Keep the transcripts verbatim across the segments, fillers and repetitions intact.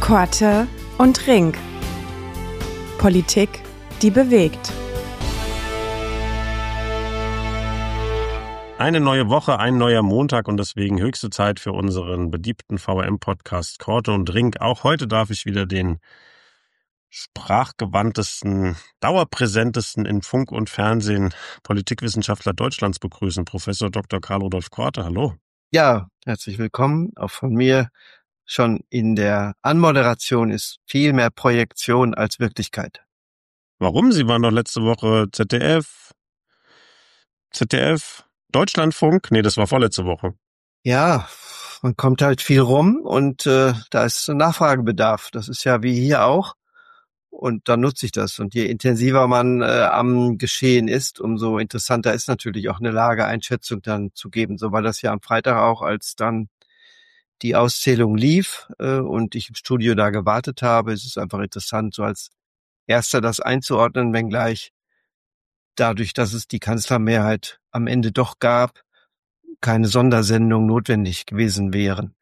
Korte und Rink. Politik, die bewegt. Eine neue Woche, ein neuer Montag und deswegen höchste Zeit für unseren beliebten V M-Podcast Korte und Rink. Auch heute darf ich wieder den sprachgewandtesten, dauerpräsentesten in Funk und Fernsehen Politikwissenschaftler Deutschlands begrüßen, Professor Doktor Karl Rudolf Korte. Hallo. Ja, herzlich willkommen. Auch von mir. Schon in der Anmoderation ist viel mehr Projektion als Wirklichkeit. Warum? Sie waren doch letzte Woche Z D F, Z D F, Deutschlandfunk? Nee, das war vorletzte Woche. Ja, man kommt halt viel rum und äh, da ist Nachfragebedarf. Das ist ja wie hier auch. Und dann nutze ich das. Und je intensiver man äh, am Geschehen ist, umso interessanter ist natürlich auch eine Lageeinschätzung dann zu geben. So war das ja am Freitag auch, als dann die Auszählung lief äh, und ich im Studio da gewartet habe. Es ist einfach interessant, so als Erster das einzuordnen, wenngleich dadurch, dass es die Kanzlermehrheit am Ende doch gab, keine Sondersendung notwendig gewesen wären.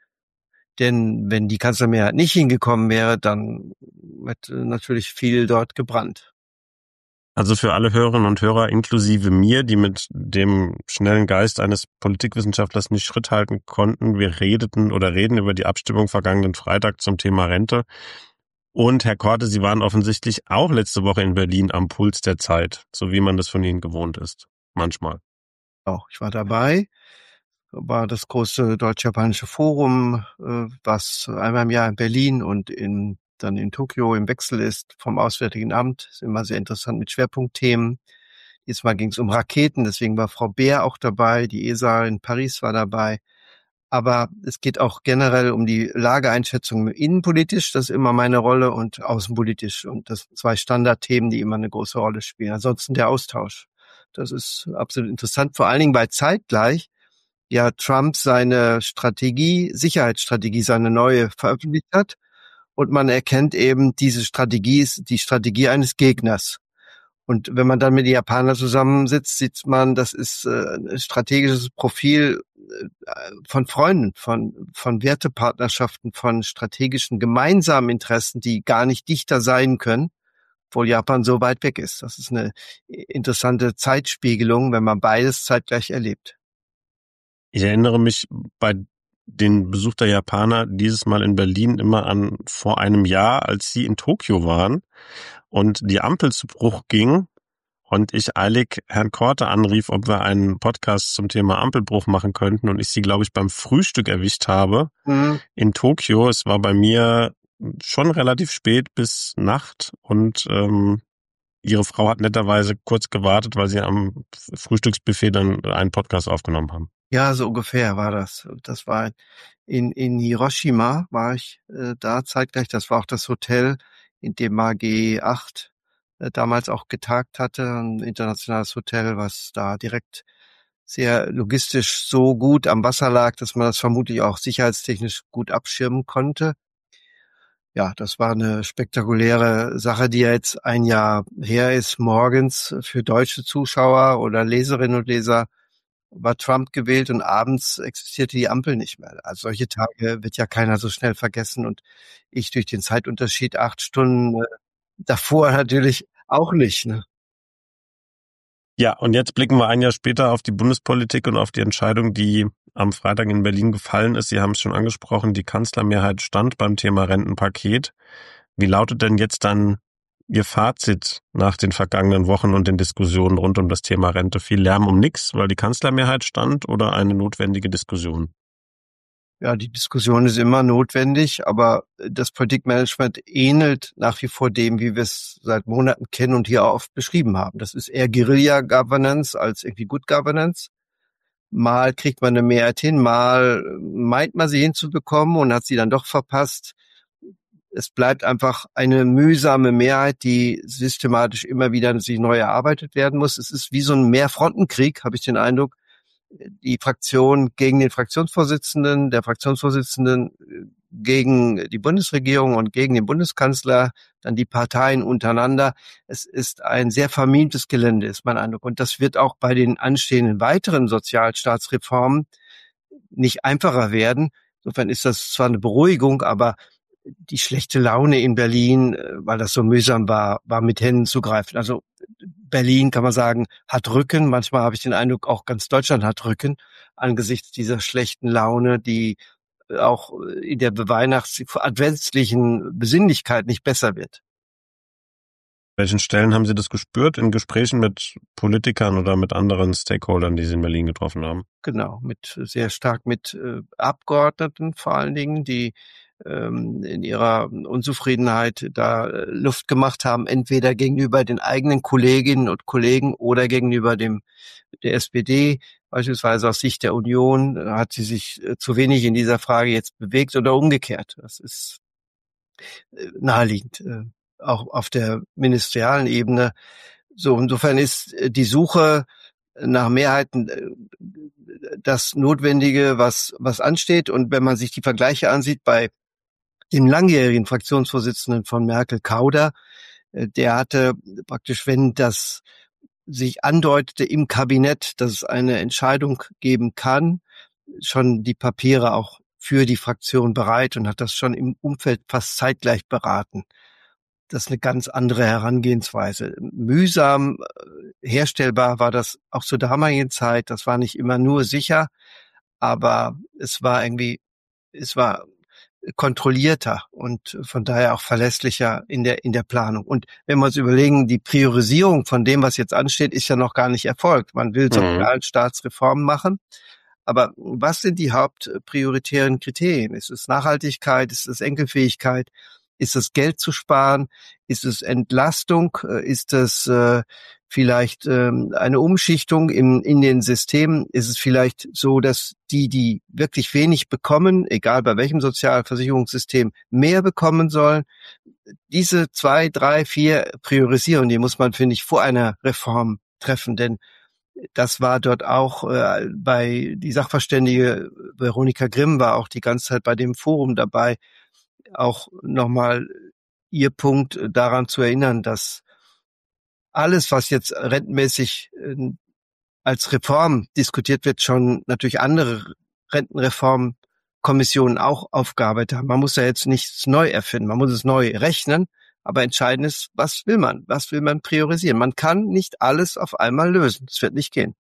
Denn wenn die Kanzlermehrheit nicht hingekommen wäre, dann hätte natürlich viel dort gebrannt. Also für alle Hörerinnen und Hörer, inklusive mir, die mit dem schnellen Geist eines Politikwissenschaftlers nicht Schritt halten konnten, wir redeten oder reden über die Abstimmung vergangenen Freitag zum Thema Rente. Und Herr Korte, Sie waren offensichtlich auch letzte Woche in Berlin am Puls der Zeit, so wie man das von Ihnen gewohnt ist. Manchmal. Auch ich war dabei. War das große Deutsch-Japanische Forum, was einmal im Jahr in Berlin und in, dann in Tokio im Wechsel ist vom Auswärtigen Amt. Ist immer sehr interessant mit Schwerpunktthemen. Diesmal ging es um Raketen, deswegen war Frau Beer auch dabei, die E S A in Paris war dabei. Aber es geht auch generell um die Lageeinschätzung innenpolitisch, das ist immer meine Rolle, und außenpolitisch. Und das sind zwei Standardthemen, die immer eine große Rolle spielen. Ansonsten der Austausch. Das ist absolut interessant, vor allen Dingen, weil zeitgleich ja Trump seine Strategie, Sicherheitsstrategie, seine neue veröffentlicht hat. Und man erkennt eben, diese Strategie ist die Strategie eines Gegners. Und wenn man dann mit den Japanern zusammensitzt, sieht man, das ist ein strategisches Profil von Freunden, von, von Wertepartnerschaften, von strategischen gemeinsamen Interessen, die gar nicht dichter sein können, obwohl Japan so weit weg ist. Das ist eine interessante Zeitspiegelung, wenn man beides zeitgleich erlebt. Ich erinnere mich bei den Besuch der Japaner dieses Mal in Berlin immer an vor einem Jahr, als sie in Tokio waren und die Ampel zu Bruch ging und ich eilig Herrn Korte anrief, ob wir einen Podcast zum Thema Ampelbruch machen könnten und ich sie, glaube ich, beim Frühstück erwischt habe mhm. in Tokio. Es war bei mir schon relativ spät bis Nacht und ähm, Ihre Frau hat netterweise kurz gewartet, weil sie am Frühstücksbuffet dann einen Podcast aufgenommen haben. Ja, so ungefähr war das. Das war in, in Hiroshima war ich äh, da zeitgleich. Das war auch das Hotel, in dem mal G acht äh, damals auch getagt hatte. Ein internationales Hotel, was da direkt sehr logistisch so gut am Wasser lag, dass man das vermutlich auch sicherheitstechnisch gut abschirmen konnte. Ja, das war eine spektakuläre Sache, die ja jetzt ein Jahr her ist. Morgens für deutsche Zuschauer oder Leserinnen und Leser war Trump gewählt und abends existierte die Ampel nicht mehr. Also solche Tage wird ja keiner so schnell vergessen und ich durch den Zeitunterschied acht Stunden äh, davor natürlich auch nicht, ne? Ja, und jetzt blicken wir ein Jahr später auf die Bundespolitik und auf die Entscheidung, die am Freitag in Berlin gefallen ist. Sie haben es schon angesprochen, die Kanzlermehrheit stand beim Thema Rentenpaket. Wie lautet denn jetzt dann Ihr Fazit nach den vergangenen Wochen und den Diskussionen rund um das Thema Rente? Viel Lärm um nichts, weil die Kanzlermehrheit stand, oder eine notwendige Diskussion? Ja, die Diskussion ist immer notwendig, aber das Politikmanagement ähnelt nach wie vor dem, wie wir es seit Monaten kennen und hier auch oft beschrieben haben. Das ist eher Guerilla-Governance als irgendwie Good Governance. Mal kriegt man eine Mehrheit hin, mal meint man sie hinzubekommen und hat sie dann doch verpasst. Es bleibt einfach eine mühsame Mehrheit, die systematisch immer wieder sich neu erarbeitet werden muss. Es ist wie so ein Mehrfrontenkrieg, habe ich den Eindruck. Die Fraktion gegen den Fraktionsvorsitzenden, der Fraktionsvorsitzenden gegen die Bundesregierung und gegen den Bundeskanzler, dann die Parteien untereinander. Es ist ein sehr vermintes Gelände, ist mein Eindruck. Und das wird auch bei den anstehenden weiteren Sozialstaatsreformen nicht einfacher werden. Insofern ist das zwar eine Beruhigung, aber die schlechte Laune in Berlin, weil das so mühsam war, war mit Händen zu greifen. Also Berlin, kann man sagen, hat Rücken. Manchmal habe ich den Eindruck, auch ganz Deutschland hat Rücken angesichts dieser schlechten Laune, die auch in der Weihnachts-, adventlichen Besinnlichkeit nicht besser wird. Welchen Stellen haben Sie das gespürt? In Gesprächen mit Politikern oder mit anderen Stakeholdern, die Sie in Berlin getroffen haben? Genau, mit sehr stark mit äh, Abgeordneten vor allen Dingen, die ähm, in ihrer Unzufriedenheit da äh, Luft gemacht haben, entweder gegenüber den eigenen Kolleginnen und Kollegen oder gegenüber dem der S P D. Beispielsweise aus Sicht der Union äh, hat sie sich äh, zu wenig in dieser Frage jetzt bewegt oder umgekehrt. Das ist äh, naheliegend. Äh, auch auf der ministerialen Ebene. So, insofern ist die Suche nach Mehrheiten das Notwendige, was, was ansteht. Und wenn man sich die Vergleiche ansieht bei dem langjährigen Fraktionsvorsitzenden von Merkel, Kauder, der hatte praktisch, wenn das sich andeutete im Kabinett, dass es eine Entscheidung geben kann, schon die Papiere auch für die Fraktion bereit und hat das schon im Umfeld fast zeitgleich beraten. Das ist eine ganz andere Herangehensweise. Mühsam herstellbar war das auch zur damaligen Zeit. Das war nicht immer nur sicher, aber es war irgendwie, es war kontrollierter und von daher auch verlässlicher in der, in der Planung. Und wenn wir uns überlegen, die Priorisierung von dem, was jetzt ansteht, ist ja noch gar nicht erfolgt. Man will Sozialstaatsreformen machen. Aber was sind die hauptprioritären Kriterien? Ist es Nachhaltigkeit? Ist es Enkelfähigkeit? Ist es Geld zu sparen? Ist es Entlastung? Ist es äh, vielleicht ähm, eine Umschichtung in, in den Systemen? Ist es vielleicht so, dass die, die wirklich wenig bekommen, egal bei welchem Sozialversicherungssystem, mehr bekommen sollen? Diese zwei, drei, vier Priorisierungen, die muss man, finde ich, vor einer Reform treffen, denn das war dort auch äh, bei, die Sachverständige Veronika Grimm war auch die ganze Zeit bei dem Forum dabei, auch nochmal ihr Punkt daran zu erinnern, dass alles, was jetzt rentenmäßig äh, als Reform diskutiert wird, schon natürlich andere Rentenreformkommissionen auch aufgearbeitet haben. Man muss ja jetzt nichts neu erfinden, man muss es neu rechnen, aber entscheidend ist, was will man? Was will man priorisieren? Man kann nicht alles auf einmal lösen. Es wird nicht gehen.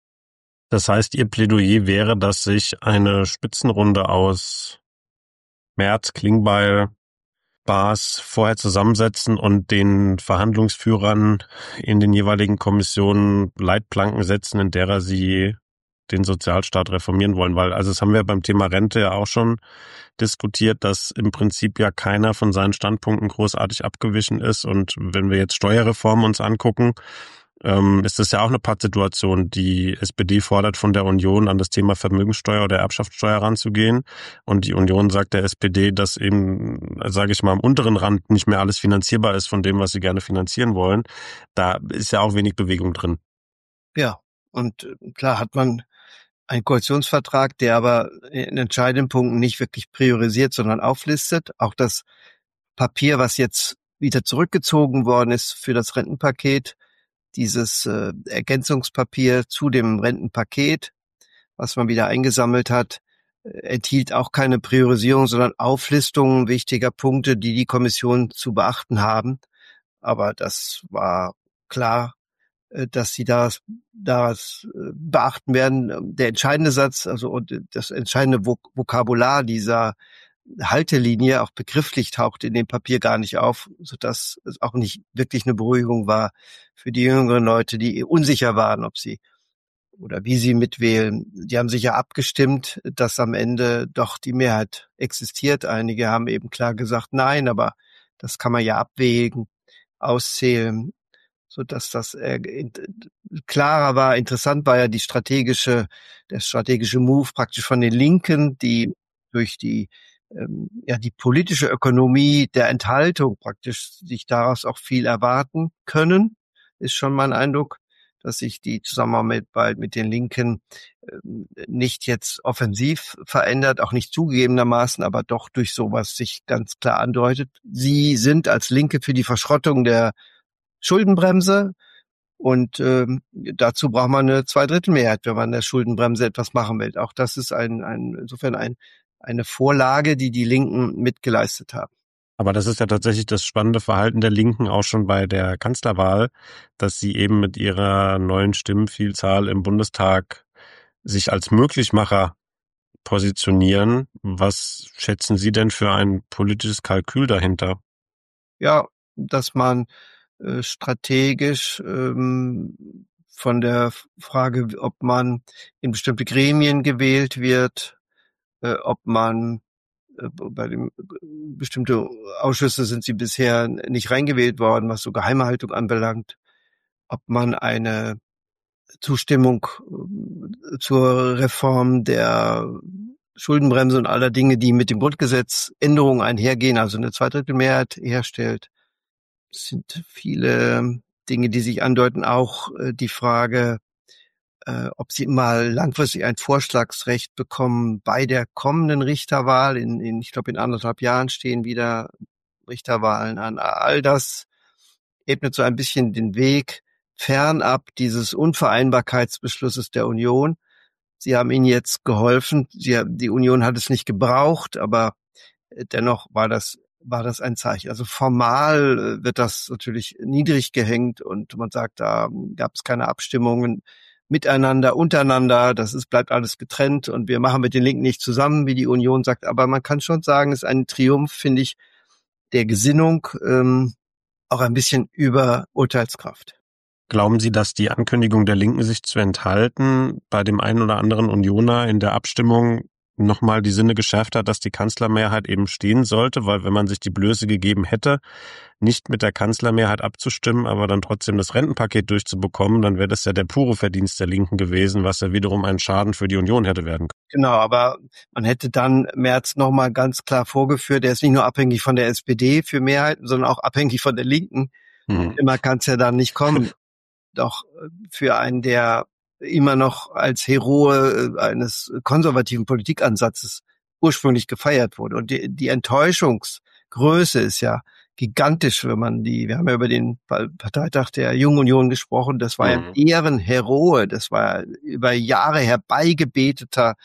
Das heißt, Ihr Plädoyer wäre, dass sich eine Spitzenrunde aus Merz, Klingbeil, Baas vorher zusammensetzen und den Verhandlungsführern in den jeweiligen Kommissionen Leitplanken setzen, in derer sie den Sozialstaat reformieren wollen. Weil, also das haben wir beim Thema Rente ja auch schon diskutiert, dass im Prinzip ja keiner von seinen Standpunkten großartig abgewichen ist. Und wenn wir jetzt Steuerreformen uns angucken, ähm, ist das ja auch eine Pattsituation. Die S P D fordert von der Union, an das Thema Vermögenssteuer oder Erbschaftssteuer ranzugehen. Und die Union sagt der S P D, dass eben, sage ich mal, am unteren Rand nicht mehr alles finanzierbar ist von dem, was sie gerne finanzieren wollen. Da ist ja auch wenig Bewegung drin. Ja, und klar hat man einen Koalitionsvertrag, der aber in entscheidenden Punkten nicht wirklich priorisiert, sondern auflistet. Auch das Papier, was jetzt wieder zurückgezogen worden ist für das Rentenpaket, dieses äh, Ergänzungspapier zu dem Rentenpaket, was man wieder eingesammelt hat, äh, enthielt auch keine Priorisierung, sondern Auflistungen wichtiger Punkte, die die Kommission zu beachten haben. Aber das war klar, äh, dass sie das, das äh, beachten werden. Der entscheidende Satz, also und das entscheidende Vok- Vokabular dieser Haltelinie, auch begrifflich, taucht in dem Papier gar nicht auf, sodass es auch nicht wirklich eine Beruhigung war für die jüngeren Leute, die unsicher waren, ob sie oder wie sie mitwählen. Die haben sich ja abgestimmt, dass am Ende doch die Mehrheit existiert. Einige haben eben klar gesagt, nein, aber das kann man ja abwägen, auszählen, sodass das äh, klarer war. Interessant war ja die strategische, der strategische Move praktisch von den Linken, die durch die ähm, ja die politische Ökonomie der Enthaltung praktisch sich daraus auch viel erwarten können, ist schon mein Eindruck, dass sich die Zusammenarbeit bei, mit den Linken ähm, nicht jetzt offensiv verändert, auch nicht zugegebenermaßen, aber doch durch sowas sich ganz klar andeutet. Sie sind als Linke für die Verschrottung der Schuldenbremse und ähm, dazu braucht man eine Zweidrittelmehrheit, wenn man der Schuldenbremse etwas machen will. Auch das ist ein, ein insofern ein, eine Vorlage, die die Linken mitgeleistet haben. Aber das ist ja tatsächlich das spannende Verhalten der Linken auch schon bei der Kanzlerwahl, dass sie eben mit ihrer neuen Stimmenvielzahl im Bundestag sich als Möglichmacher positionieren. Was schätzen Sie denn für ein politisches Kalkül dahinter? Ja, dass man äh, strategisch ähm, von der Frage, ob man in bestimmte Gremien gewählt wird, äh, ob man äh, bei dem bestimmte Ausschüsse sind sie bisher nicht reingewählt worden, was so Geheimhaltung anbelangt, ob man eine Zustimmung äh, zur Reform der Schuldenbremse und aller Dinge, die mit dem Grundgesetz Änderungen einhergehen, also eine Zweidrittelmehrheit herstellt. Es sind viele Dinge, die sich andeuten, auch äh, die Frage, äh, ob sie mal langfristig ein Vorschlagsrecht bekommen bei der kommenden Richterwahl. In, in ich glaube, in anderthalb Jahren stehen wieder Richterwahlen an. All das ebnet so ein bisschen den Weg fernab dieses Unvereinbarkeitsbeschlusses der Union. Sie haben ihnen jetzt geholfen. Sie, die Union hat es nicht gebraucht, aber dennoch war das war das ein Zeichen. Also formal wird das natürlich niedrig gehängt und man sagt, da gab es keine Abstimmungen miteinander, untereinander. Das ist, bleibt alles getrennt und wir machen mit den Linken nicht zusammen, wie die Union sagt. Aber man kann schon sagen, es ist ein Triumph, finde ich, der Gesinnung, ähm, auch ein bisschen über Urteilskraft. Glauben Sie, dass die Ankündigung der Linken, sich zu enthalten, bei dem einen oder anderen Unioner in der Abstimmung nochmal die Sinne geschärft hat, dass die Kanzlermehrheit eben stehen sollte? Weil wenn man sich die Blöße gegeben hätte, nicht mit der Kanzlermehrheit abzustimmen, aber dann trotzdem das Rentenpaket durchzubekommen, dann wäre das ja der pure Verdienst der Linken gewesen, was ja wiederum ein Schaden für die Union hätte werden können. Genau, aber man hätte dann Merz nochmal ganz klar vorgeführt, er ist nicht nur abhängig von der S P D für Mehrheiten, sondern auch abhängig von der Linken. Hm. Immer kann es ja dann nicht kommen. Doch für einen, der immer noch als Heroe eines konservativen Politikansatzes ursprünglich gefeiert wurde. Und die, die Enttäuschungsgröße ist ja gigantisch, wenn man die, wir haben ja über den Parteitag der Jungen Union gesprochen, das war mhm. ja Ehrenheroe, das war über Jahre herbeigebeteter,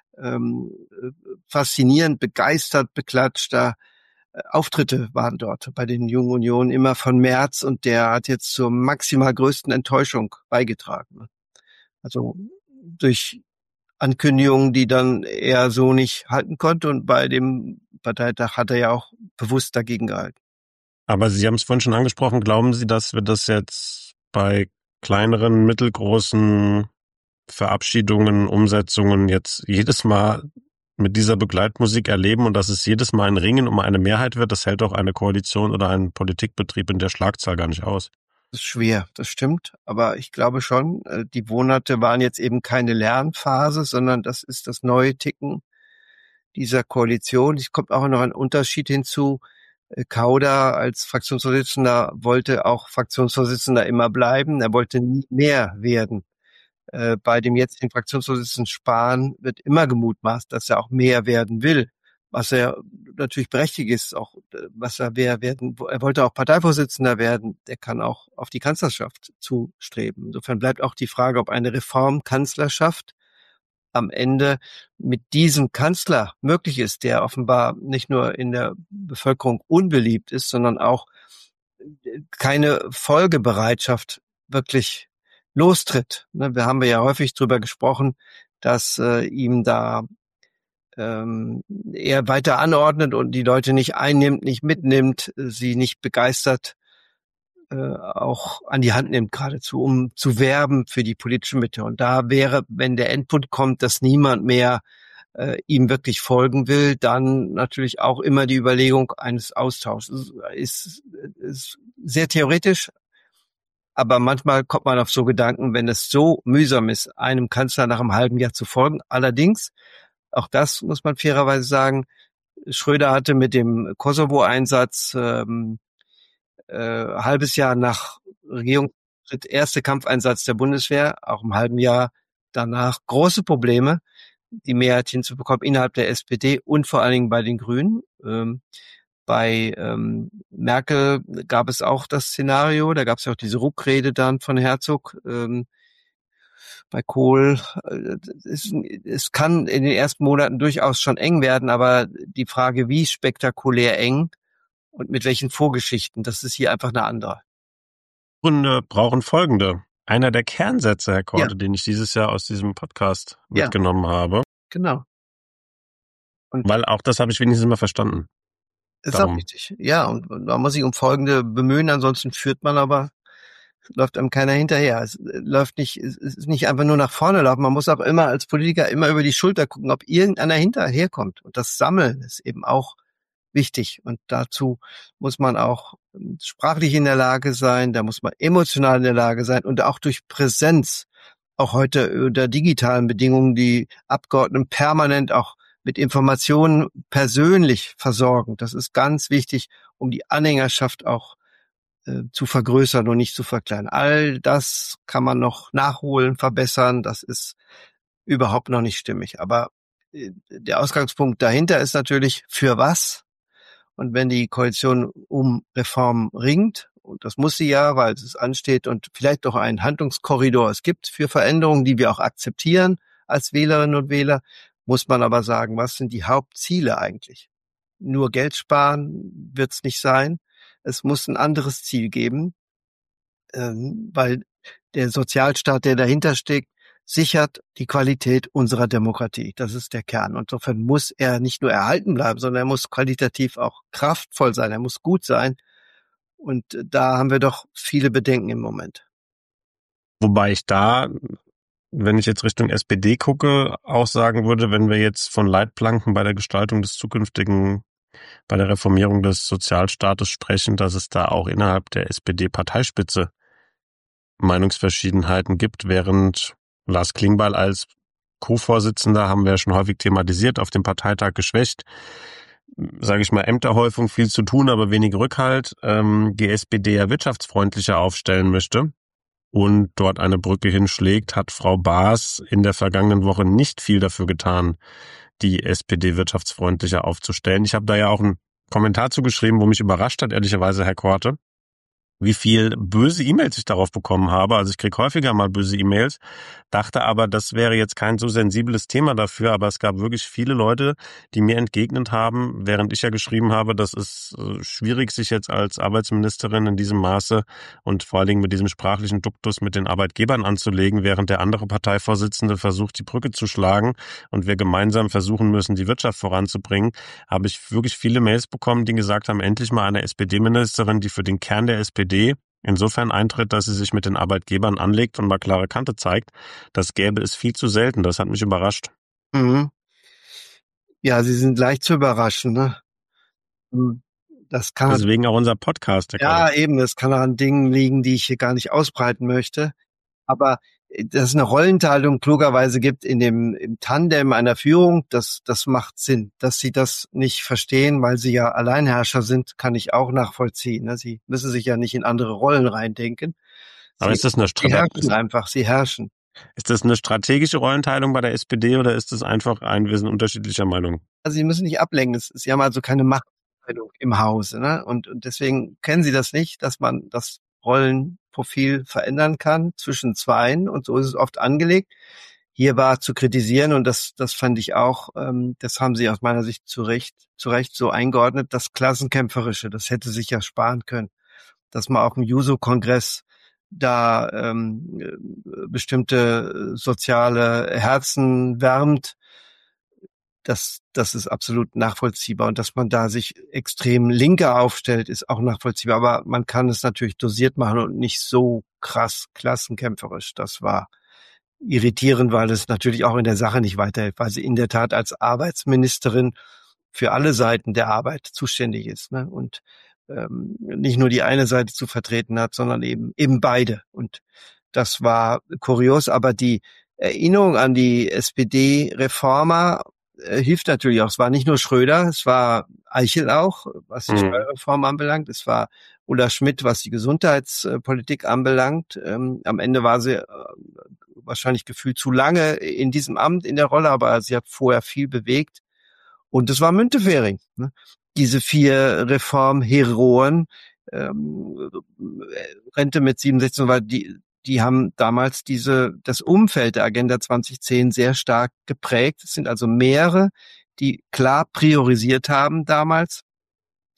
ähm, faszinierend, begeistert, beklatschter Auftritte waren dort bei den Jungen Union immer von Merz und der hat jetzt zur maximal größten Enttäuschung beigetragen. Also durch Ankündigungen, die dann er so nicht halten konnte und bei dem Parteitag hat er ja auch bewusst dagegen gehalten. Aber Sie haben es vorhin schon angesprochen, glauben Sie, dass wir das jetzt bei kleineren, mittelgroßen Verabschiedungen, Umsetzungen jetzt jedes Mal mit dieser Begleitmusik erleben und dass es jedes Mal ein Ringen um eine Mehrheit wird? Das hält doch eine Koalition oder ein Politikbetrieb in der Schlagzahl gar nicht aus. Das ist schwer, das stimmt. Aber ich glaube schon, die Monate waren jetzt eben keine Lernphase, sondern das ist das neue Ticken dieser Koalition. Es kommt auch noch ein Unterschied hinzu. Kauder als Fraktionsvorsitzender wollte auch Fraktionsvorsitzender immer bleiben. Er wollte nie mehr werden. Äh, bei dem jetzigen Fraktionsvorsitzenden Spahn wird immer gemutmaßt, dass er auch mehr werden will, was er natürlich berechtigt ist, auch was er wer werden. Er wollte auch Parteivorsitzender werden. Der kann auch auf die Kanzlerschaft zustreben. Insofern bleibt auch die Frage, ob eine Reformkanzlerschaft am Ende mit diesem Kanzler möglich ist, der offenbar nicht nur in der Bevölkerung unbeliebt ist, sondern auch keine Folgebereitschaft wirklich lostritt. Wir haben ja häufig drüber gesprochen, dass äh, ihm da ähm, er weiter anordnet und die Leute nicht einnimmt, nicht mitnimmt, sie nicht begeistert äh, auch an die Hand nimmt geradezu, um zu werben für die politische Mitte. Und da wäre, wenn der Endpunkt kommt, dass niemand mehr äh, ihm wirklich folgen will, dann natürlich auch immer die Überlegung eines Austauschs. Ist, ist sehr theoretisch, aber manchmal kommt man auf so Gedanken, wenn es so mühsam ist, einem Kanzler nach einem halben Jahr zu folgen. Allerdings, auch das muss man fairerweise sagen, Schröder hatte mit dem Kosovo-Einsatz ähm, äh, halbes Jahr nach Regierungsschritt erste Kampfeinsatz der Bundeswehr, auch im halben Jahr danach große Probleme, die Mehrheit hinzubekommen innerhalb der S P D und vor allen Dingen bei den Grünen. Ähm, Bei ähm, Merkel gab es auch das Szenario, da gab es ja auch diese Ruckrede dann von Herzog. Ähm, bei Kohl, äh, es, es kann in den ersten Monaten durchaus schon eng werden, aber die Frage, wie spektakulär eng, und mit welchen Vorgeschichten. Das ist hier einfach eine andere. Gründe brauchen folgende. Einer der Kernsätze, Herr Korte, Ja. den ich dieses Jahr aus diesem Podcast Ja. mitgenommen habe. Genau. Und Weil auch das habe ich wenigstens mal verstanden. ist auch Darum. wichtig. Ja, und und man muss sich um Folgende bemühen, ansonsten führt man aber, läuft einem keiner hinterher. Es äh, läuft nicht, es es ist nicht einfach nur nach vorne laufen. Man muss auch immer als Politiker immer über die Schulter gucken, ob irgendeiner hinterherkommt. Und das Sammeln ist eben auch wichtig. Und dazu muss man auch ähm, sprachlich in der Lage sein, da muss man emotional in der Lage sein und auch durch Präsenz, auch heute unter digitalen Bedingungen, die Abgeordneten permanent auch mit Informationen persönlich versorgen. Das ist ganz wichtig, um die Anhängerschaft auch äh, zu vergrößern und nicht zu verkleinern. All das kann man noch nachholen, verbessern. Das ist überhaupt noch nicht stimmig. Aber äh, der Ausgangspunkt dahinter ist natürlich, für was? Und wenn die Koalition um Reformen ringt, und das muss sie ja, weil es ansteht und vielleicht doch einen Handlungskorridor es gibt für Veränderungen, die wir auch akzeptieren als Wählerinnen und Wähler, muss man aber sagen, was sind die Hauptziele eigentlich? Nur Geld sparen wird es nicht sein. Es muss ein anderes Ziel geben, ähm, weil der Sozialstaat, der dahinter steckt, sichert die Qualität unserer Demokratie. Das ist der Kern. Und insofern muss er nicht nur erhalten bleiben, sondern er muss qualitativ auch kraftvoll sein. Er muss gut sein. Und da haben wir doch viele Bedenken im Moment. Wobei ich da, wenn ich jetzt Richtung S P D gucke, auch sagen würde, wenn wir jetzt von Leitplanken bei der Gestaltung des zukünftigen, bei der Reformierung des Sozialstaates sprechen, dass es da auch innerhalb der S P D-Parteispitze Meinungsverschiedenheiten gibt, während Lars Klingbeil als Co-Vorsitzender, haben wir ja schon häufig thematisiert, auf dem Parteitag geschwächt, sage ich mal, Ämterhäufung, viel zu tun, aber wenig Rückhalt, ähm, die S P D ja wirtschaftsfreundlicher aufstellen möchte und dort eine Brücke hinschlägt, hat Frau Baas in der vergangenen Woche nicht viel dafür getan, die S P D wirtschaftsfreundlicher aufzustellen. Ich habe da ja auch einen Kommentar zugeschrieben, wo mich überrascht hat, ehrlicherweise, Herr Korte, wie viel böse E-Mails ich darauf bekommen habe. Also ich kriege häufiger mal böse E-Mails, dachte aber, das wäre jetzt kein so sensibles Thema dafür, aber es gab wirklich viele Leute, die mir entgegnet haben, während ich ja geschrieben habe, das ist schwierig, sich jetzt als Arbeitsministerin in diesem Maße und vor allen Dingen mit diesem sprachlichen Duktus mit den Arbeitgebern anzulegen, während der andere Parteivorsitzende versucht, die Brücke zu schlagen und wir gemeinsam versuchen müssen, die Wirtschaft voranzubringen, habe ich wirklich viele Mails bekommen, die gesagt haben, endlich mal eine S P D-Ministerin, die für den Kern der S P D insofern eintritt, dass sie sich mit den Arbeitgebern anlegt und mal klare Kante zeigt. Das gäbe es viel zu selten. Das hat mich überrascht. Mhm. Ja, Sie sind leicht zu überraschen, ne? Das kann Deswegen auch unser Podcast. Herr ja Korte. eben, das kann an Dingen liegen, die ich hier gar nicht ausbreiten möchte. Aber dass es eine Rollenteilung klugerweise gibt in dem im Tandem einer Führung, das das macht Sinn. Dass Sie das nicht verstehen, weil Sie ja Alleinherrscher sind, kann ich auch nachvollziehen. Ne? Sie müssen sich ja nicht in andere Rollen reindenken. Aber Sie, ist das eine Sie herrschen Strate- einfach, Sie herrschen. ist das eine strategische Rollenteilung bei der S P D oder ist es einfach ein, wir sind unterschiedlicher Meinung? Also Sie müssen nicht ablenken. Es- Sie haben also keine Machtteilung im Hause, ne? Und, und deswegen kennen Sie das nicht, dass man das Rollenprofil verändern kann zwischen Zweien, und so ist es oft angelegt. Hier war zu kritisieren, und das das fand ich auch, ähm, das haben Sie aus meiner Sicht zu Recht, zu Recht so eingeordnet, das Klassenkämpferische, das hätte sich ja sparen können, dass man auf dem Juso-Kongress da ähm, äh, bestimmte soziale Herzen wärmt. Das, das ist absolut nachvollziehbar. Und dass man da sich extrem linker aufstellt, ist auch nachvollziehbar. Aber man kann es natürlich dosiert machen und nicht so krass klassenkämpferisch. Das war irritierend, weil es natürlich auch in der Sache nicht weiterhilft, weil sie in der Tat als Arbeitsministerin für alle Seiten der Arbeit zuständig ist, ne? Und ähm, nicht nur die eine Seite zu vertreten hat, sondern eben eben beide. Und das war kurios, aber die Erinnerung an die S P D-Reformer äh, hilft natürlich auch. Es war nicht nur Schröder, es war Eichel auch, was die Mhm. Steuerreform anbelangt. Es war Ulla Schmidt, was die Gesundheitspolitik anbelangt. Ähm, am Ende war sie äh, wahrscheinlich gefühlt zu lange in diesem Amt, in der Rolle, aber sie hat vorher viel bewegt. Und es war Müntefering, ne? Diese vier Reformheroen, ähm, Rente mit siebenundsechzig, weil die, die haben damals diese, das Umfeld der Agenda zwanzig zehn sehr stark geprägt. Es sind also mehrere, die klar priorisiert haben damals.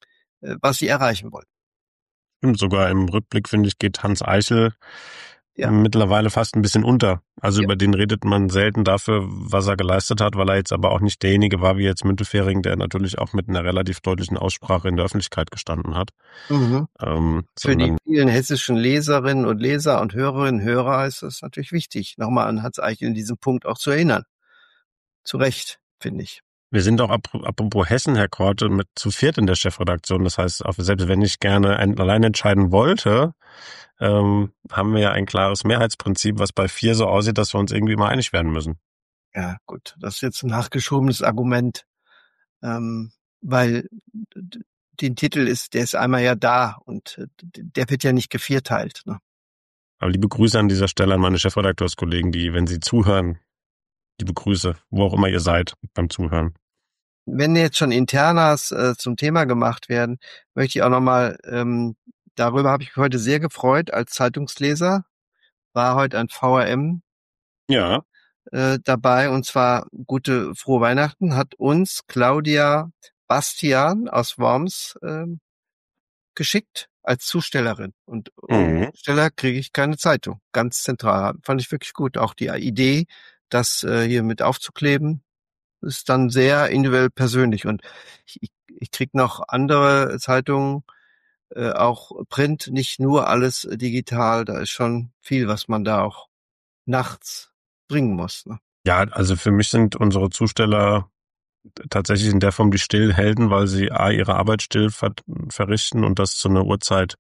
was sie erreichen wollen. Und sogar im Rückblick, finde ich, geht Hans Eichel Ja. mittlerweile fast ein bisschen unter. Also Ja. über den redet man selten dafür, was er geleistet hat, weil er jetzt aber auch nicht derjenige war wie jetzt Müntefering, der natürlich auch mit einer relativ deutlichen Aussprache in der Öffentlichkeit gestanden hat. Mhm. Ähm, Für die sondern vielen hessischen Leserinnen und Leser und Hörerinnen und Hörer ist es natürlich wichtig, nochmal an Hans Eichel in diesem Punkt auch zu erinnern. Zu Recht, finde ich. wir sind auch ap- apropos Hessen, Herr Korte, mit zu viert in der Chefredaktion. Das heißt, auch selbst wenn ich gerne ein, allein entscheiden wollte, ähm, haben wir ja ein klares Mehrheitsprinzip, was bei vier so aussieht, dass wir uns irgendwie mal einig werden müssen. Ja, gut, das ist jetzt ein nachgeschobenes Argument, ähm, weil d- den Titel ist, der ist einmal ja da und äh, d- der wird ja nicht gevierteilt. Ne? Aber liebe Grüße an dieser Stelle an meine Chefredakteurskollegen, die, wenn sie zuhören, liebe Grüße, wo auch immer ihr seid beim Zuhören. Wenn jetzt schon Internas äh, zum Thema gemacht werden, möchte ich auch nochmal, ähm, darüber habe ich mich heute sehr gefreut als Zeitungsleser, war heute ein V R M Ja. äh, dabei, und zwar gute frohe Weihnachten, hat uns Claudia Bastian aus Worms ähm, geschickt als Zustellerin. Und ohne Mhm. Zusteller kriege ich keine Zeitung. Ganz zentral. Fand ich wirklich gut. Auch die Idee, das äh, hier mit aufzukleben, ist dann sehr individuell persönlich. Und ich, ich, ich krieg noch andere Zeitungen, äh, auch Print, nicht nur alles digital. Da ist schon viel, was man da auch nachts bringen muss. Ne? Ja, also für mich sind unsere Zusteller tatsächlich in der Form die Stillhelden, weil sie A, ihre Arbeit still ver verrichten und das zu einer Uhrzeit,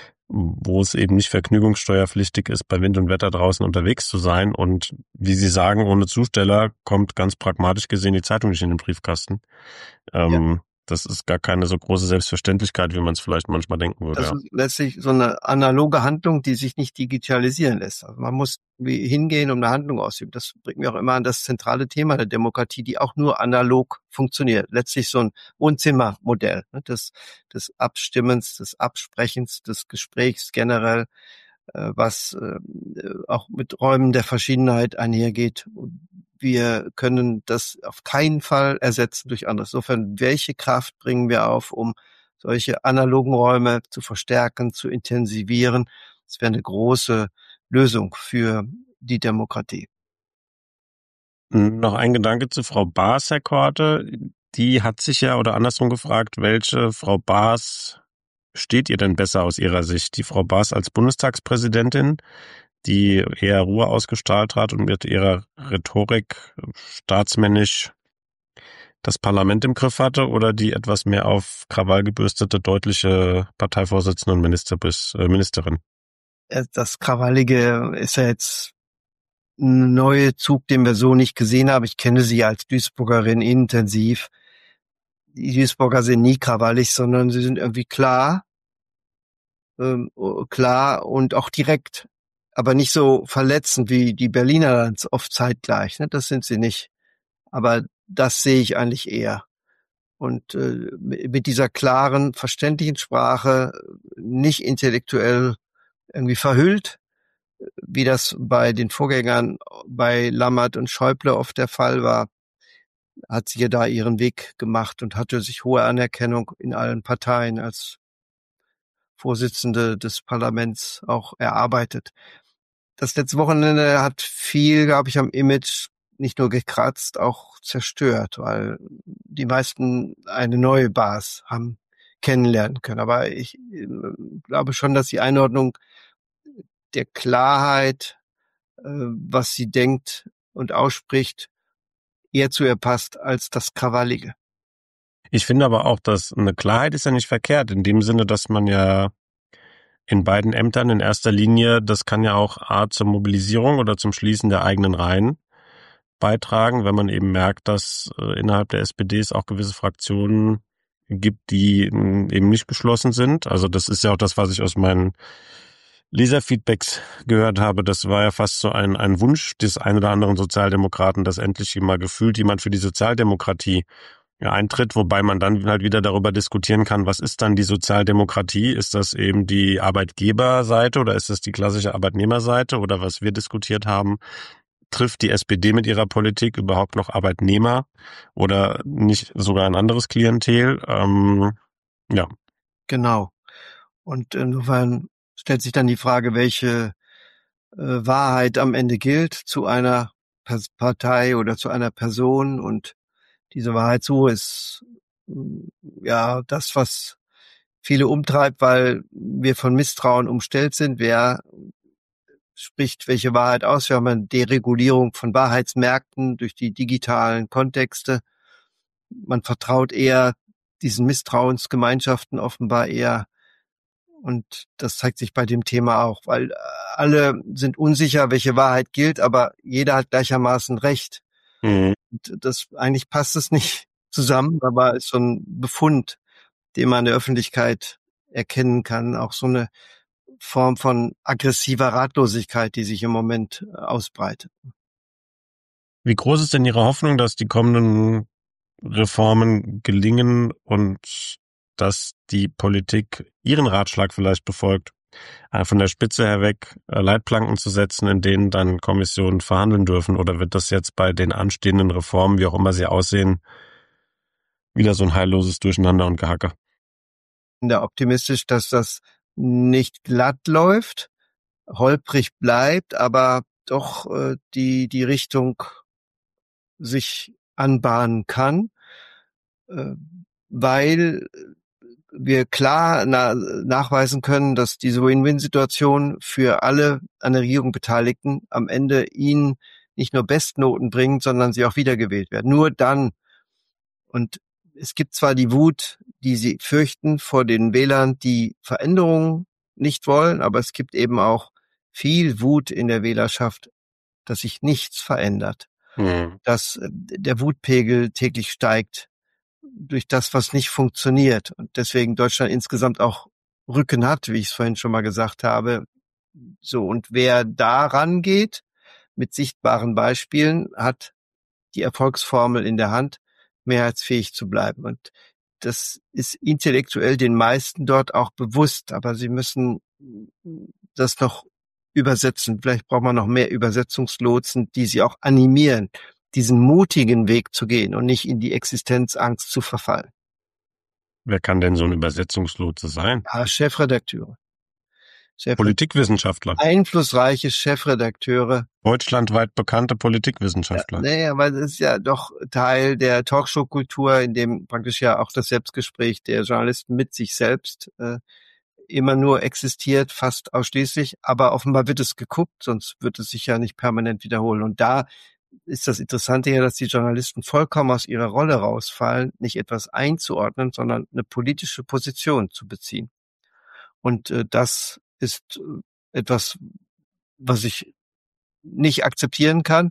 wo es eben nicht vergnügungssteuerpflichtig ist, bei Wind und Wetter draußen unterwegs zu sein. Und wie Sie sagen, ohne Zusteller kommt ganz pragmatisch gesehen die Zeitung nicht in den Briefkasten. Ähm, ja. Das ist gar keine so große Selbstverständlichkeit, wie man es vielleicht manchmal denken würde. Das Ja. ist letztlich so eine analoge Handlung, die sich nicht digitalisieren lässt. Also man muss wie hingehen, um eine Handlung auszuüben. Das bringt mir auch immer an das zentrale Thema der Demokratie, die auch nur analog funktioniert. Letztlich so ein Wohnzimmermodell, ne, des, des Abstimmens, des Absprechens, des Gesprächs generell, äh, was äh, auch mit Räumen der Verschiedenheit einhergeht. Wir können das auf keinen Fall ersetzen durch anderes. Insofern, welche Kraft bringen wir auf, um solche analogen Räume zu verstärken, zu intensivieren? Das wäre eine große Lösung für die Demokratie. Noch ein Gedanke zu Frau Baas, Herr Korte. Die hat sich ja oder andersrum gefragt, welche Frau Baas steht ihr denn besser aus Ihrer Sicht? Die Frau Baas als Bundestagspräsidentin, die eher Ruhe ausgestrahlt hat und mit ihrer Rhetorik staatsmännisch das Parlament im Griff hatte, oder die etwas mehr auf Krawall gebürstete, deutliche Parteivorsitzende und Minister bis, äh, Ministerin? Das Krawallige ist ja jetzt ein neuer Zug, den wir so nicht gesehen haben. Ich kenne sie als Duisburgerin intensiv. Die Duisburger sind nie krawallig, sondern sie sind irgendwie klar, ähm, klar und auch direkt, aber nicht so verletzend wie die Berliner dann oft zeitgleich. Ne? Das sind sie nicht. Aber das sehe ich eigentlich eher. Und äh, mit dieser klaren, verständlichen Sprache, nicht intellektuell irgendwie verhüllt, wie das bei den Vorgängern, bei Lammert und Schäuble oft der Fall war, hat sie ja da ihren Weg gemacht und hatte sich hohe Anerkennung in allen Parteien als Vorsitzende des Parlaments auch erarbeitet. Das letzte Wochenende hat viel, glaube ich, am Image nicht nur gekratzt, auch zerstört, weil die meisten eine neue Baas haben kennenlernen können. Aber ich äh, glaube schon, dass die Einordnung der Klarheit, äh, was sie denkt und ausspricht, eher zu ihr passt als das Krawallige. Ich finde aber auch, dass eine Klarheit ist ja nicht verkehrt, in dem Sinne, dass man ja in beiden Ämtern in erster Linie, das kann ja auch A zur Mobilisierung oder zum Schließen der eigenen Reihen beitragen, wenn man eben merkt, dass äh, innerhalb der S P D es auch gewisse Fraktionen gibt, die mh, eben nicht geschlossen sind. Also das ist ja auch das, was ich aus meinen Leserfeedbacks gehört habe. Das war ja fast so ein, ein Wunsch des ein oder anderen Sozialdemokraten, dass endlich mal gefühlt jemand für die Sozialdemokratie ja, eintritt, wobei man dann halt wieder darüber diskutieren kann, was ist dann die Sozialdemokratie? Ist das eben die Arbeitgeberseite oder ist das die klassische Arbeitnehmerseite? Oder was wir diskutiert haben, trifft die S P D mit ihrer Politik überhaupt noch Arbeitnehmer oder nicht sogar ein anderes Klientel? Ähm, ja. Genau. Und insofern stellt sich dann die Frage, welche äh, Wahrheit am Ende gilt zu einer Pers- Partei oder zu einer Person. Und diese Wahrheitssuche ist mm, ja das, was viele umtreibt, weil wir von Misstrauen umstellt sind. Wer spricht welche Wahrheit aus? Wir haben eine Deregulierung von Wahrheitsmärkten durch die digitalen Kontexte. Man vertraut eher diesen Misstrauensgemeinschaften offenbar eher. Und das zeigt sich bei dem Thema auch, weil alle sind unsicher, welche Wahrheit gilt, aber jeder hat gleichermaßen Recht. Mhm. Und das, eigentlich passt es nicht zusammen, aber ist so ein Befund, den man in der Öffentlichkeit erkennen kann. Auch so eine Form von aggressiver Ratlosigkeit, die sich im Moment ausbreitet. Wie groß ist denn Ihre Hoffnung, dass die kommenden Reformen gelingen und dass die Politik Ihren Ratschlag vielleicht befolgt, von der Spitze her weg Leitplanken zu setzen, in denen dann Kommissionen verhandeln dürfen? Oder wird das jetzt bei den anstehenden Reformen, wie auch immer sie aussehen, wieder so ein heilloses Durcheinander und Gehacke? Ich bin da optimistisch, dass das nicht glatt läuft, holprig bleibt, aber doch äh, die die Richtung sich anbahnen kann, äh, weil wir klar na, nachweisen können, dass diese Win-Win-Situation für alle an der Regierung Beteiligten am Ende ihnen nicht nur Bestnoten bringt, sondern sie auch wiedergewählt werden. Nur dann. Und es gibt zwar die Wut, die sie fürchten vor den Wählern, die Veränderungen nicht wollen, aber es gibt eben auch viel Wut in der Wählerschaft, dass sich nichts verändert, Mhm. dass der Wutpegel täglich steigt durch das, was nicht funktioniert. Und deswegen Deutschland insgesamt auch Rücken hat, wie ich es vorhin schon mal gesagt habe. So, und wer da rangeht mit sichtbaren Beispielen, hat die Erfolgsformel in der Hand, mehrheitsfähig zu bleiben. Und das ist intellektuell den meisten dort auch bewusst, aber sie müssen das noch übersetzen. Vielleicht braucht man noch mehr Übersetzungslotsen, die sie auch animieren, diesen mutigen Weg zu gehen und nicht in die Existenzangst zu verfallen. Wer kann denn so ein Übersetzungslotse sein? Ja, Chefredakteure. Chefredakteure. Politikwissenschaftler. Einflussreiche Chefredakteure. Deutschlandweit bekannte Politikwissenschaftler. Ja, naja, weil es ist ja doch Teil der Talkshow-Kultur, in dem praktisch ja auch das Selbstgespräch der Journalisten mit sich selbst äh, immer nur existiert, fast ausschließlich. Aber offenbar wird es geguckt, sonst wird es sich ja nicht permanent wiederholen. Und da ist das Interessante ja, dass die Journalisten vollkommen aus ihrer Rolle rausfallen, nicht etwas einzuordnen, sondern eine politische Position zu beziehen. Und äh, das ist äh, etwas, was ich nicht akzeptieren kann.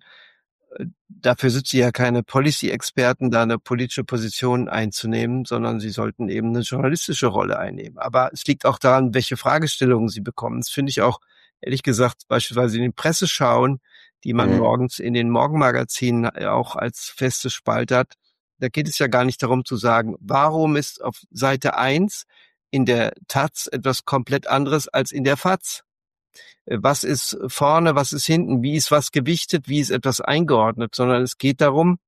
Dafür sind sie ja keine Policy-Experten, da eine politische Position einzunehmen, sondern sie sollten eben eine journalistische Rolle einnehmen. Aber es liegt auch daran, welche Fragestellungen sie bekommen. Das finde ich auch, ehrlich gesagt, beispielsweise in den Presseschauen, die man mhm. morgens in den Morgenmagazinen auch als feste Spalt hat. Da geht es ja gar nicht darum zu sagen, warum ist auf Seite eins in der Taz etwas komplett anderes als in der F A Z? Was ist vorne, was ist hinten, wie ist was gewichtet, wie ist etwas eingeordnet, sondern es geht darum,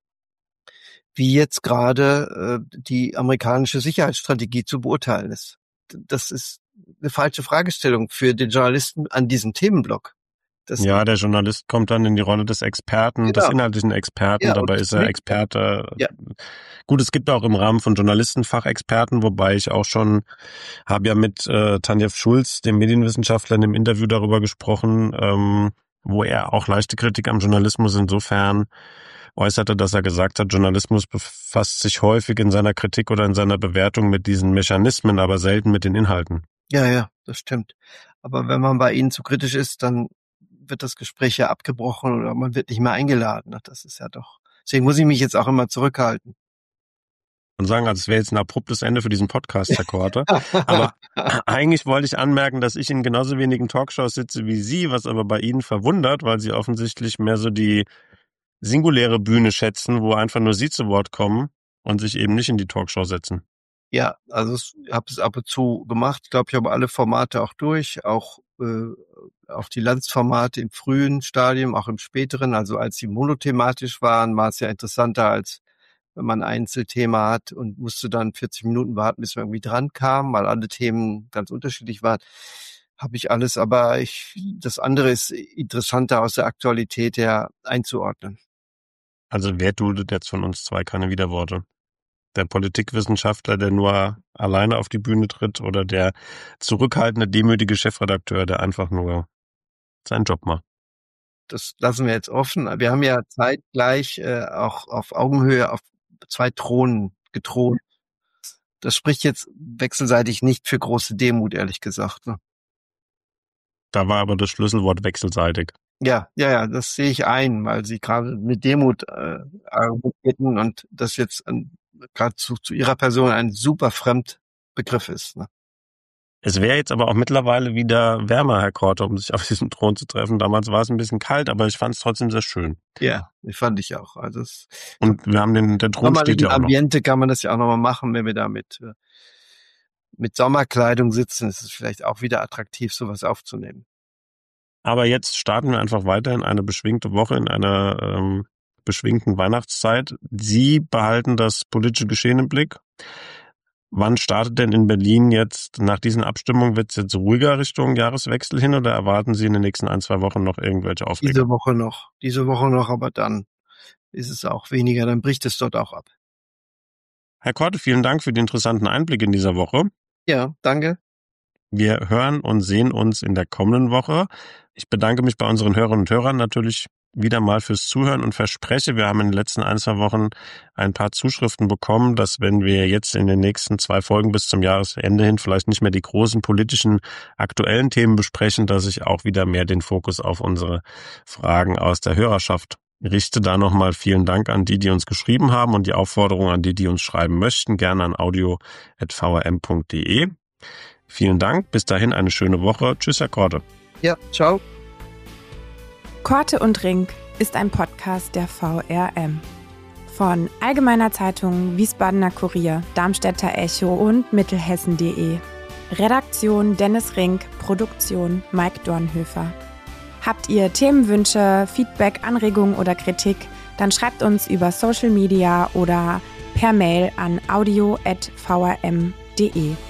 wie jetzt gerade äh, die amerikanische Sicherheitsstrategie zu beurteilen ist. Das ist eine falsche Fragestellung für den Journalisten an diesem Themenblock. Das ja, der Journalist kommt dann in die Rolle des Experten, genau. des inhaltlichen Experten, ja, dabei ist er Experte. Ja. Gut, es gibt auch im Rahmen von Journalistenfachexperten, wobei ich auch schon, habe ja mit äh, Tanja Schulz, dem Medienwissenschaftler, in dem Interview darüber gesprochen, ähm, wo er auch leichte Kritik am Journalismus insofern äußerte, dass er gesagt hat, Journalismus befasst sich häufig in seiner Kritik oder in seiner Bewertung mit diesen Mechanismen, aber selten mit den Inhalten. Ja, ja, das stimmt. Aber wenn man bei Ihnen zu kritisch ist, dann wird das Gespräch ja abgebrochen oder man wird nicht mehr eingeladen. Das ist ja doch. Deswegen muss ich mich jetzt auch immer zurückhalten. Und sagen, also es wäre jetzt ein abruptes Ende für diesen Podcast, Herr Korte. Aber eigentlich wollte ich anmerken, dass ich in genauso wenigen Talkshows sitze wie Sie, was aber bei Ihnen verwundert, weil Sie offensichtlich mehr so die singuläre Bühne schätzen, wo einfach nur Sie zu Wort kommen und sich eben nicht in die Talkshow setzen. Ja, also ich habe es ab und zu gemacht. Ich glaube, ich habe alle Formate auch durch, auch äh, auch die Landsformate im frühen Stadium, auch im späteren. Also als sie monothematisch waren, war es ja interessanter, als wenn man ein Einzelthema hat und musste dann vierzig Minuten warten, bis man irgendwie dran kam, weil alle Themen ganz unterschiedlich waren. Habe ich alles, aber ich, das andere ist interessanter aus der Aktualität her einzuordnen. Also wer duldet jetzt von uns zwei keine Widerworte? Der Politikwissenschaftler, der nur alleine auf die Bühne tritt, oder der zurückhaltende, demütige Chefredakteur, der einfach nur seinen Job macht? Das lassen wir jetzt offen. Wir haben ja zeitgleich äh, auch auf Augenhöhe auf zwei Thronen gethront. Das spricht jetzt wechselseitig nicht für große Demut, ehrlich gesagt. Ne? Da war aber das Schlüsselwort wechselseitig. Ja, ja, ja, das sehe ich ein, weil Sie gerade mit Demut äh, argumentieren und das jetzt gerade zu, zu Ihrer Person ein super Fremdbegriff ist. Ne? Es wäre jetzt aber auch mittlerweile wieder wärmer, Herr Korte, um sich auf diesem Thron zu treffen. Damals war es ein bisschen kalt, aber ich fand es trotzdem sehr schön. Ja, das fand ich auch. Also es und wir haben den, der Thron steht ja auch noch. Ambiente kann man das ja auch nochmal machen, wenn wir da mit, mit Sommerkleidung sitzen. Es ist vielleicht auch wieder attraktiv, sowas aufzunehmen. Aber jetzt starten wir einfach weiter in eine beschwingte Woche, in einer ähm, beschwingten Weihnachtszeit. Sie behalten das politische Geschehen im Blick. Wann startet denn in Berlin jetzt nach diesen Abstimmungen? Wird es jetzt ruhiger Richtung Jahreswechsel hin oder erwarten Sie in den nächsten ein, zwei Wochen noch irgendwelche Aufreger? Diese Woche noch, diese Woche noch, aber dann ist es auch weniger, dann bricht es dort auch ab. Herr Korte, vielen Dank für den interessanten Einblick in dieser Woche. Ja, danke. Wir hören und sehen uns in der kommenden Woche. Ich bedanke mich bei unseren Hörerinnen und Hörern natürlich wieder mal fürs Zuhören und verspreche, wir haben in den letzten ein, zwei Wochen ein paar Zuschriften bekommen, dass wenn wir jetzt in den nächsten zwei Folgen bis zum Jahresende hin vielleicht nicht mehr die großen politischen aktuellen Themen besprechen, dass ich auch wieder mehr den Fokus auf unsere Fragen aus der Hörerschaft richte. Da nochmal vielen Dank an die, die uns geschrieben haben und die Aufforderung an die, die uns schreiben möchten, gerne an audio at v r m punkt d e. Vielen Dank, bis dahin eine schöne Woche. Tschüss, Herr Korte. Ja, ciao. Korte und Rink ist ein Podcast der V R M. Von Allgemeiner Zeitung, Wiesbadener Kurier, Darmstädter Echo und Mittelhessen punkt de. Redaktion Dennis Rink, Produktion Mike Dornhöfer. Habt ihr Themenwünsche, Feedback, Anregungen oder Kritik, dann schreibt uns über Social Media oder per Mail an audio at v r m punkt d e.